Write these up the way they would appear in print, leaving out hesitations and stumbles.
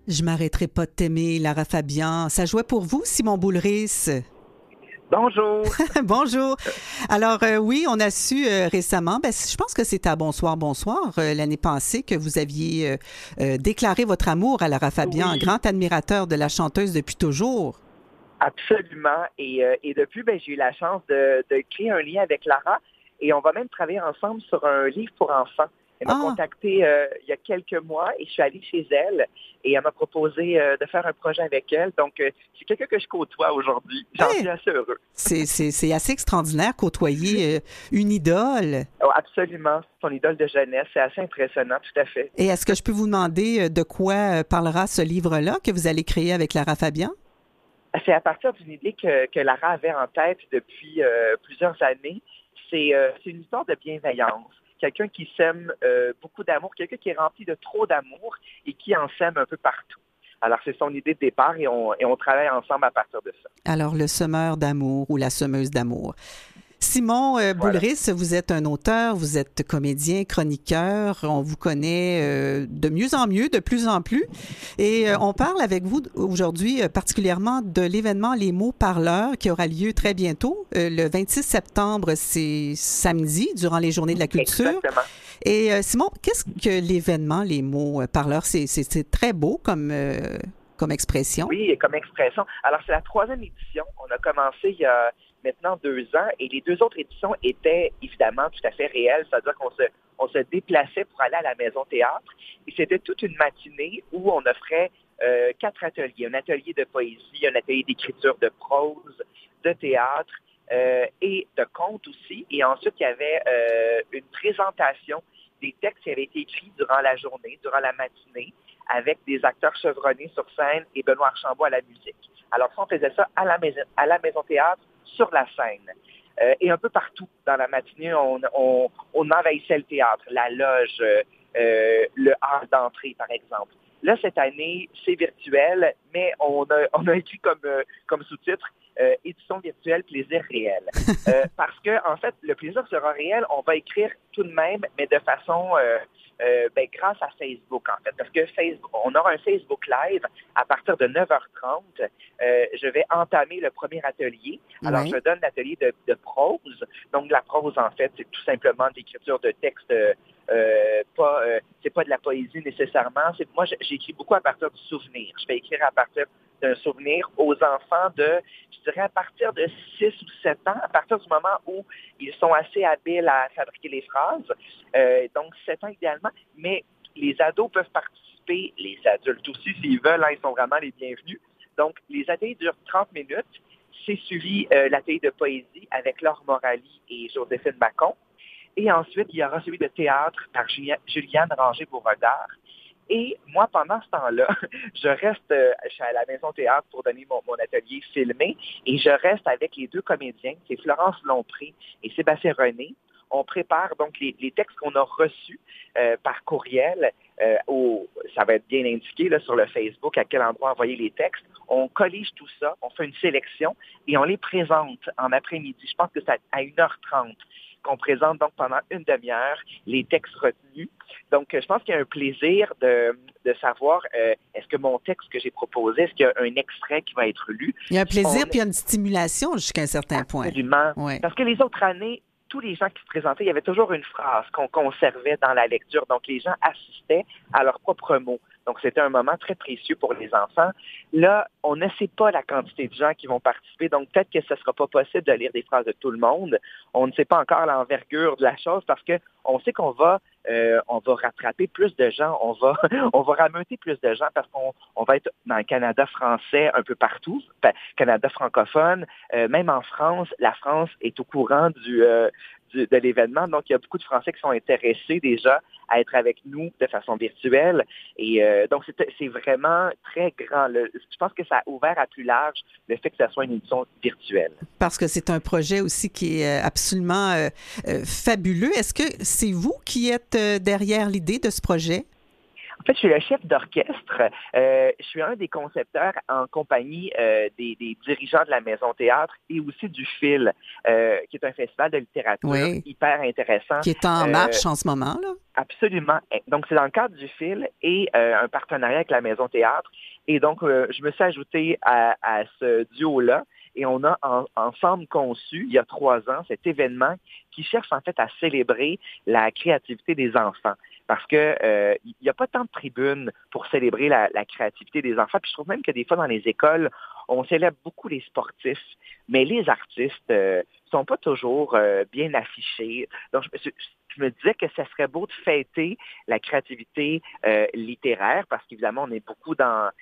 Je m'arrêterai pas de t'aimer, Lara Fabian. Ça jouait pour vous, Simon Boulris? Bonjour. Bonjour. Alors oui, on a su récemment, je pense que c'était à Bonsoir, bonsoir, l'année passée, que vous aviez déclaré votre amour à Lara Fabian, Oui. grand admirateur de la chanteuse depuis toujours. Absolument. Et depuis, j'ai eu la chance de créer un lien avec Lara et on va même travailler ensemble sur un livre pour enfants. Elle m'a contacté il y a quelques mois et je suis allée chez elle et elle m'a proposé de faire un projet avec elle. Donc, c'est quelqu'un que je côtoie aujourd'hui. J'en suis assez heureux. C'est assez extraordinaire côtoyer une idole. Oh, absolument. Son idole de jeunesse. C'est assez impressionnant, tout à fait. Et est-ce que je peux vous demander de quoi parlera ce livre-là que vous allez créer avec Lara Fabian? C'est à partir d'une idée que Lara avait en tête depuis plusieurs années. C'est une histoire de bienveillance. Quelqu'un qui sème beaucoup d'amour, quelqu'un qui est rempli de trop d'amour et qui en sème un peu partout. Alors, c'est son idée de départ et on travaille ensemble à partir de ça. Alors, le semeur d'amour ou la semeuse d'amour. Simon Boulris, vous êtes un auteur, vous êtes comédien, chroniqueur. On vous connaît de mieux en mieux, de plus en plus. Et on parle avec vous aujourd'hui particulièrement de l'événement Les mots parleurs qui aura lieu très bientôt. Le 26 septembre, c'est samedi, durant les Journées de la culture. Exactement. Et Simon, qu'est-ce que l'événement Les mots parleurs? C'est très beau comme expression. Oui, comme expression. Alors, c'est la 3e édition. On a commencé il y a maintenant 2 ans et les 2 autres éditions étaient évidemment tout à fait réelles, c'est-à-dire qu'on se déplaçait pour aller à la Maison Théâtre et c'était toute une matinée où on offrait 4 ateliers. Un atelier de poésie, un atelier d'écriture de prose, de théâtre et de conte aussi. Et ensuite, il y avait une présentation des textes qui avaient été écrits durant la journée, durant la matinée, avec des acteurs chevronnés sur scène et Benoît Archambault à la musique. Alors ça, on faisait ça à la Maison Théâtre, sur la scène. Et un peu partout dans la matinée, on envahissait le théâtre, la loge, le hall d'entrée, par exemple. Là, cette année, c'est virtuel, mais on a écrit comme sous-titre édition virtuelle, plaisir réel. Parce que, en fait, le plaisir sera réel, on va écrire tout de même, mais de façon grâce à Facebook, en fait. Parce que on aura un Facebook Live à partir de 9h30. Je vais entamer le premier atelier. Alors, je donne l'atelier de prose. Donc, la prose, en fait, c'est tout simplement de l'écriture de textes c'est pas de la poésie nécessairement. Moi, j'écris beaucoup à partir du souvenir. Je vais écrire à partir d'un souvenir aux enfants je dirais à partir de 6 ou 7 ans, à partir du moment où ils sont assez habiles à fabriquer les phrases. Donc, 7 ans idéalement, mais les ados peuvent participer, les adultes aussi, s'ils veulent, ils sont vraiment les bienvenus. Donc, les ateliers durent 30 minutes. C'est suivi l'atelier de poésie avec Laure Morali et Joséphine Bacon. Et ensuite, il y aura celui de théâtre par Juliane Ranger-Beauregard. Et moi, pendant ce temps-là, je suis à la Maison Théâtre pour donner mon atelier filmé et je reste avec les 2 comédiens, c'est Florence Lompré et Sébastien René. On prépare donc les textes qu'on a reçus par courriel. Ça va être bien indiqué là, sur le Facebook à quel endroit envoyer les textes. On collige tout ça, on fait une sélection et on les présente en après-midi. Je pense que c'est à 1h30 qu'on présente donc pendant une demi-heure les textes retenus. Donc, je pense qu'il y a un plaisir de savoir est-ce que mon texte que j'ai proposé, est-ce qu'il y a un extrait qui va être lu? Il y a un plaisir puis il y a une stimulation jusqu'à un certain point. Absolument. Ouais. Parce que les autres années, tous les gens qui se présentaient, il y avait toujours une phrase qu'on conservait dans la lecture. Donc, les gens assistaient à leurs propres mots. Donc, c'était un moment très précieux pour les enfants. Là, on ne sait pas la quantité de gens qui vont participer. Donc, peut-être que ce ne sera pas possible de lire des phrases de tout le monde. On ne sait pas encore l'envergure de la chose parce qu'on sait qu'on va rattraper plus de gens. On va rameuter plus de gens parce qu'on va être dans le Canada français un peu partout, Canada francophone. Même en France, la France est au courant de l'événement. Donc, il y a beaucoup de Français qui sont intéressés déjà à être avec nous de façon virtuelle. Et donc, c'est vraiment très grand. Je pense que ça a ouvert à plus large le fait que ça soit une édition virtuelle. Parce que c'est un projet aussi qui est absolument fabuleux. Est-ce que c'est vous qui êtes derrière l'idée de ce projet? En fait, je suis le chef d'orchestre. Je suis un des concepteurs en compagnie des dirigeants de la Maison Théâtre et aussi du Fil, qui est un festival de littérature hyper intéressant. Qui est en marche en ce moment, là. Absolument. Donc, c'est dans le cadre du Fil et un partenariat avec la Maison Théâtre. Et donc, je me suis ajouté à ce duo-là. Et on a ensemble conçu, il y a 3 ans, cet événement qui cherche en fait à célébrer la créativité des enfants. Parce que il n'y a pas tant de tribunes pour célébrer la créativité des enfants. Puis je trouve même que des fois dans les écoles, on célèbre beaucoup les sportifs, mais les artistes sont pas toujours bien affichés. Donc je me disais que ça serait beau de fêter la créativité littéraire, parce qu'évidemment on est beaucoup dans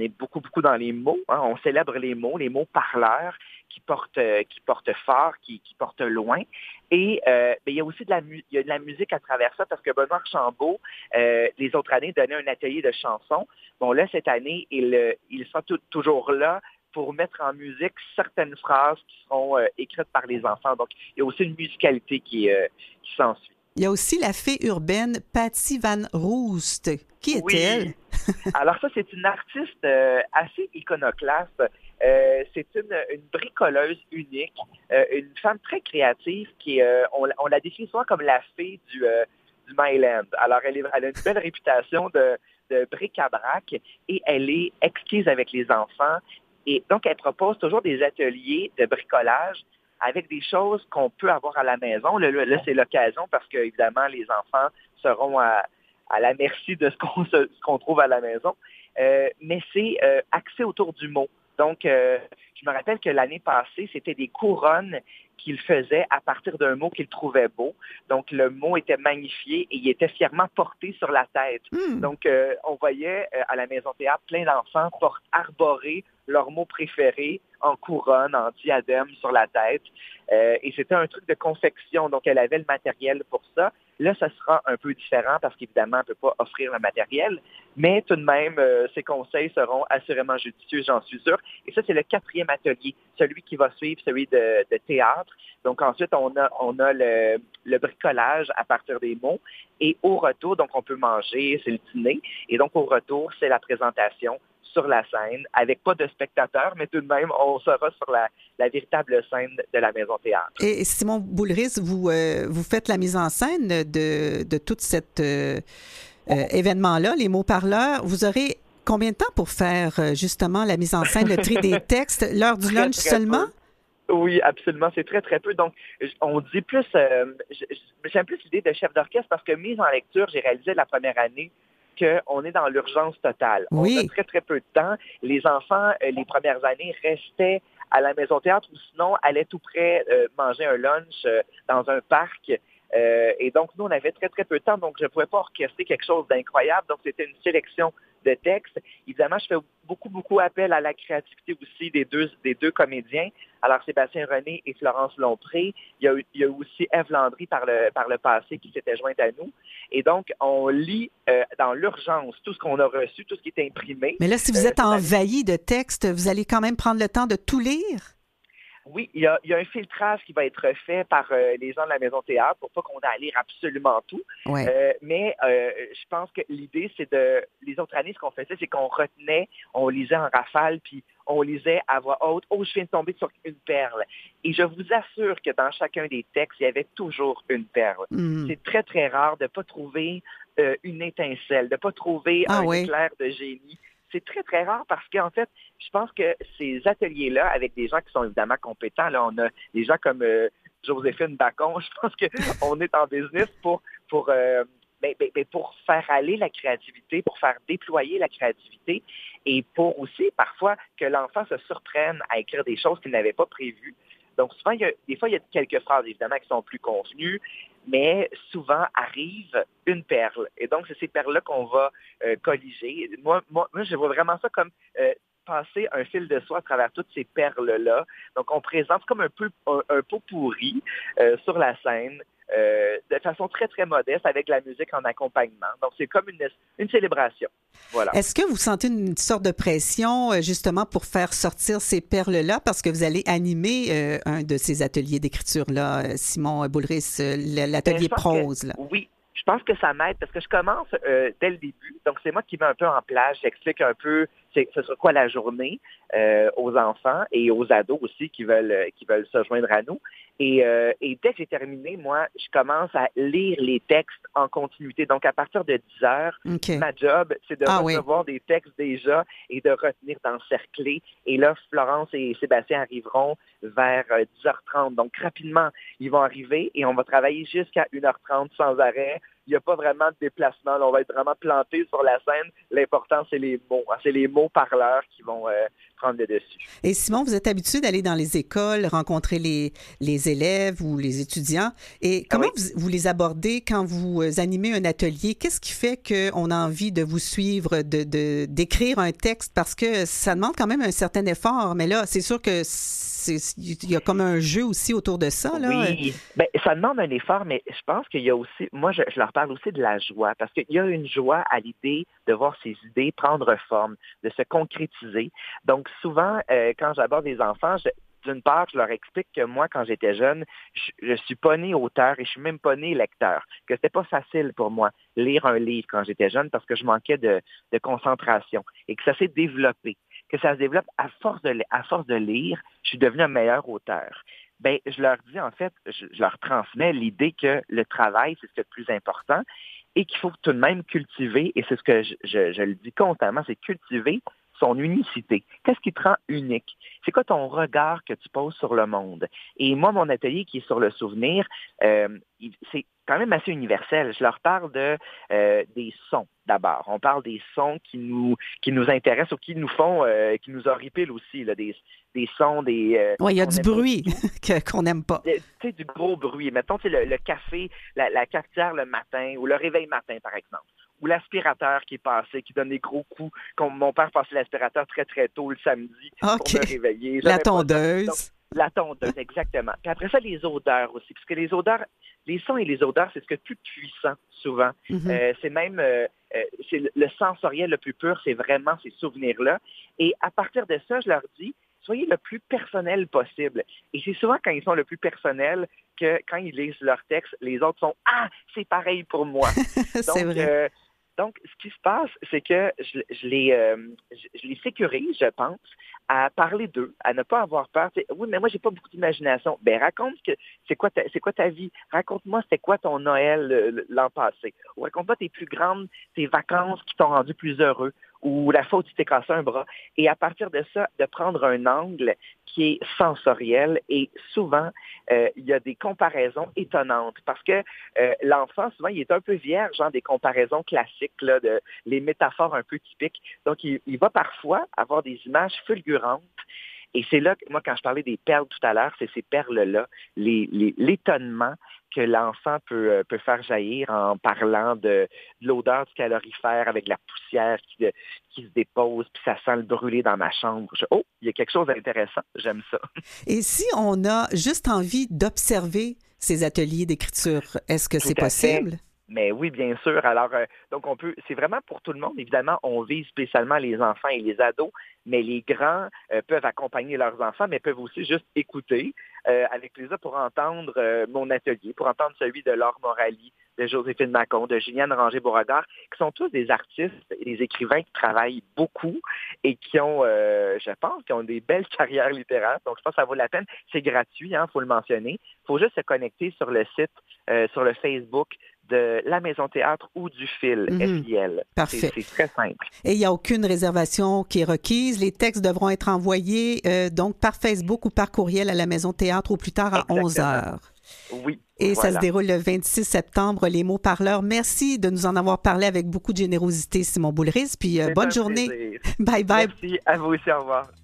les mots. Hein. On célèbre les mots parleurs qui portent fort, qui portent loin. Et il y a aussi il y a de la musique à travers ça, parce que Benoît Archambault, les autres années, donnait un atelier de chansons. Bon, là, cette année, il sera toujours là pour mettre en musique certaines phrases qui seront écrites par les enfants. Donc, il y a aussi une musicalité qui s'ensuit. Il y a aussi la fée urbaine Patty Van Roost. Qui est-elle? Alors ça, c'est une artiste assez iconoclaste. C'est une bricoleuse unique, une femme très créative qui, on la décrit souvent comme la fée du Myland. Alors, elle a une belle réputation de bric-à-brac et elle est exquise avec les enfants. Et donc, elle propose toujours des ateliers de bricolage avec des choses qu'on peut avoir à la maison. Là, c'est l'occasion parce que, évidemment, les enfants seront à la merci de ce qu'on trouve à la maison. Mais c'est axé autour du mot. Donc, je me rappelle que l'année passée, c'était des couronnes qu'il faisait à partir d'un mot qu'il trouvait beau. Donc, le mot était magnifié et il était fièrement porté sur la tête. Donc, on voyait à la Maison Théâtre plein d'enfants arborer leur mot préféré en couronne, en diadème sur la tête. Et c'était un truc de confection. Donc, elle avait le matériel pour ça. Là, ça sera un peu différent parce qu'évidemment, elle ne peut pas offrir le matériel. Mais tout de même, ses conseils seront assurément judicieux, j'en suis sûr. Et ça, c'est le 4e atelier, celui qui va suivre, celui de théâtre. Donc ensuite, on a le bricolage à partir des mots. Et au retour, donc on peut manger, c'est le dîner. Et donc au retour, c'est la présentation sur la scène, avec pas de spectateurs, mais tout de même, on sera sur la véritable scène de la Maison Théâtre. Et Simon Boulris, vous faites la mise en scène de tout cet événement-là, les mots parleurs. Vous aurez combien de temps pour faire justement la mise en scène, le tri des textes, l'heure du lunch seulement? Oui, absolument. C'est très, très peu. Donc, on dit plus... j'aime plus l'idée de chef d'orchestre parce que mise en lecture, j'ai réalisé la première année qu'on est dans l'urgence totale. Oui. On a très, très peu de temps. Les enfants, les premières années, restaient à la Maison Théâtre ou sinon allaient tout près manger un lunch dans un parc. Et donc, nous, on avait très, très peu de temps, donc je ne pouvais pas orchestrer quelque chose d'incroyable. Donc, c'était une sélection de textes. Évidemment, je fais beaucoup, beaucoup appel à la créativité aussi des deux comédiens. Alors, Sébastien René et Florence Lompré. Il y a aussi Ève Landry par le passé qui s'était jointe à nous. Et donc, on lit dans l'urgence tout ce qu'on a reçu, tout ce qui est imprimé. Mais là, si vous êtes envahi de textes, vous allez quand même prendre le temps de tout lire? Oui, il y a un filtrage qui va être fait par les gens de la Maison Théâtre pour pas qu'on ait à lire absolument tout. Ouais. Mais je pense que l'idée, c'est les autres années, ce qu'on faisait, c'est qu'on retenait, on lisait en rafale, puis on lisait à voix haute. Oh, je viens de tomber sur une perle. Et je vous assure que dans chacun des textes, il y avait toujours une perle. C'est très, très rare de ne pas trouver une étincelle, de ne pas trouver un éclair de génie. C'est très, très rare parce qu'en fait, je pense que ces ateliers-là, avec des gens qui sont évidemment compétents, là, on a des gens comme Joséphine Bacon, je pense qu'on est en business pour faire aller la créativité, pour faire déployer la créativité et pour aussi, parfois, que l'enfant se surprenne à écrire des choses qu'il n'avait pas prévues. Donc, souvent, des fois, il y a quelques phrases, évidemment, qui sont plus convenues, mais souvent arrive une perle. Et donc, c'est ces perles-là qu'on va colliger. Moi, je vois vraiment ça comme passer un fil de soie à travers toutes ces perles-là. Donc, on présente comme un pot pourri sur la scène, de façon très, très modeste, avec la musique en accompagnement. Donc, c'est comme une célébration. Voilà. Est-ce que vous sentez une sorte de pression, justement, pour faire sortir ces perles-là, parce que vous allez animer un de ces ateliers d'écriture-là, Simon Boulris, l'atelier prose, là? Oui. Je pense que ça m'aide parce que je commence dès le début. Donc, c'est moi qui mets un peu en place. J'explique un peu ce sera quoi la journée aux enfants et aux ados aussi qui veulent se joindre à nous. Et dès que j'ai terminé, moi, je commence à lire les textes en continuité. Donc, à partir de 10 heures, ma job, c'est de recevoir des textes déjà et de retenir d'encercler. Et là, Florence et Sébastien arriveront vers 10h30. Donc, rapidement, ils vont arriver et on va travailler jusqu'à 1h30 sans arrêt. Il n'y a pas vraiment de déplacement. Là, on va être vraiment planté sur la scène. L'important, c'est les mots. C'est les mots parleurs qui vont prendre le dessus. Et Simon, vous êtes habitué d'aller dans les écoles, rencontrer les élèves ou les étudiants. Et comment vous les abordez quand vous animez un atelier? Qu'est-ce qui fait qu'on a envie de vous suivre, d'écrire un texte? Parce que ça demande quand même un certain effort. Mais là, c'est sûr que il y a comme un jeu aussi autour de ça. Là. Oui, bien, ça demande un effort, mais je pense qu'il y a aussi, moi, je leur parle aussi de la joie, parce qu'il y a une joie à l'idée de voir ces idées prendre forme, de se concrétiser. Donc, souvent, quand j'aborde les enfants, d'une part, je leur explique que moi, quand j'étais jeune, je suis pas né auteur et je suis même pas né lecteur, que c'était pas facile pour moi lire un livre quand j'étais jeune parce que je manquais de concentration et que ça s'est développé. Que ça se développe à force de lire, je suis devenu un meilleur auteur. Ben, je leur dis, en fait, je leur transmets l'idée que le travail, c'est ce qui est le plus important et qu'il faut tout de même cultiver, et c'est ce que je le dis constamment, c'est cultiver son unicité. Qu'est-ce qui te rend unique? C'est quoi ton regard que tu poses sur le monde? Et moi, mon atelier qui est sur le souvenir, c'est quand même assez universel. Je leur parle des sons d'abord. On parle des sons qui nous intéressent ou qui nous font, qui nous horripilent aussi, là, des sons, des... Oui, il y a du bruit qu'on n'aime pas. Tu sais, du gros bruit. Mettons, le café, la cafetière le matin ou le réveil matin, par exemple. Ou l'aspirateur qui est passé, qui donne des gros coups. Mon père passait l'aspirateur très, très tôt le samedi pour me réveiller. La tondeuse. La tondeuse, exactement. Puis après ça, les odeurs aussi. Parce que les odeurs, les sons et les odeurs, c'est ce qui est le plus puissant, souvent. Mm-hmm. C'est même c'est le sensoriel le plus pur, c'est vraiment ces souvenirs-là. Et à partir de ça, je leur dis, soyez le plus personnel possible. Et c'est souvent quand ils sont le plus personnels que quand ils lisent leur texte, les autres sont « Ah, c'est pareil pour moi! » C'est vrai. Donc, ce qui se passe, c'est que je les sécurise, je pense, à parler d'eux, à ne pas avoir peur. T'sais, oui, mais moi, j'ai pas beaucoup d'imagination. Ben, raconte c'est quoi ta vie. Raconte-moi, c'était quoi ton Noël l'an passé. Ou raconte-moi tes vacances qui t'ont rendu plus heureux. Ou la fois où tu t'es cassé un bras. Et à partir de ça, de prendre un angle qui est sensoriel. Et souvent, il y a des comparaisons étonnantes. Parce que l'enfant, souvent, il est un peu vierge des comparaisons classiques, là, de les métaphores un peu typiques. Donc, il va parfois avoir des images fulgurantes. Et c'est là que, moi, quand je parlais des perles tout à l'heure, c'est ces perles-là, l'étonnement que l'enfant peut faire jaillir en parlant de l'odeur du calorifère avec la poussière qui se dépose, puis ça sent le brûler dans ma chambre. Oh, il y a quelque chose d'intéressant, j'aime ça. Et si on a juste envie d'observer ces ateliers d'écriture, est-ce que c'est possible? Mais oui, bien sûr. Alors, donc c'est vraiment pour tout le monde. Évidemment, on vise spécialement les enfants et les ados, mais les grands peuvent accompagner leurs enfants, mais peuvent aussi juste écouter avec plaisir pour entendre mon atelier, pour entendre celui de Laure Morali, de Joséphine Macon, de Juliane Ranger-Beauregard, qui sont tous des artistes et des écrivains qui travaillent beaucoup et qui ont, je pense, qui ont des belles carrières littéraires. Donc, je pense que ça vaut la peine. C'est gratuit, faut le mentionner. Il faut juste se connecter sur le site, sur le Facebook de la Maison Théâtre ou du FIL, FIL. Parfait. C'est très simple. Et il n'y a aucune réservation qui est requise. Les textes devront être envoyés donc par Facebook ou par courriel à la Maison Théâtre au plus tard à 11h. Oui. Et voilà. Ça se déroule le 26 septembre, les mots parleurs. Merci de nous en avoir parlé avec beaucoup de générosité, Simon Boulris. Puis bonne journée. Plaisir. Bye bye. Merci à vous aussi. Au revoir.